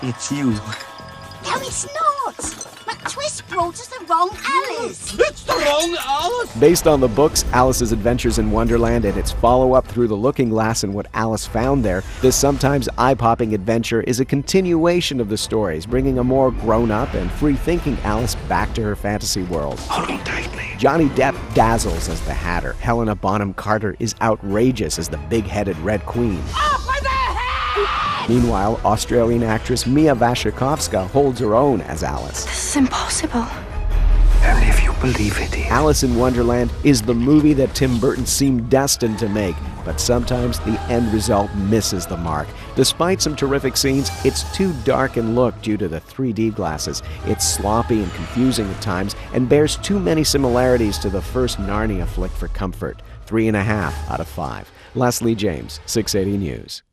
It's you. No, it's not. McTwist brought us the wrong Alice. It's the wrong Alice! Based on the books Alice's Adventures in Wonderland and its follow-up Through the Looking Glass and What Alice Found There, this sometimes eye-popping adventure is a continuation of the stories, bringing a more grown-up and free-thinking Alice back to her fantasy world. Hold on tightly. Johnny Depp dazzles as the Hatter. Helena Bonham Carter is outrageous as the big-headed Red Queen. Off with their head! Meanwhile, Australian actress Mia Wasikowska holds her own as Alice. This is impossible. And if you believe it is. Alice in Wonderland is the movie that Tim Burton seemed destined to make, but sometimes the end result misses the mark. Despite some terrific scenes, it's too dark in look due to the 3D glasses. It's sloppy and confusing at times and bears too many similarities to the first Narnia flick for comfort. 3.5 out of 5. Leslie James, 680 News.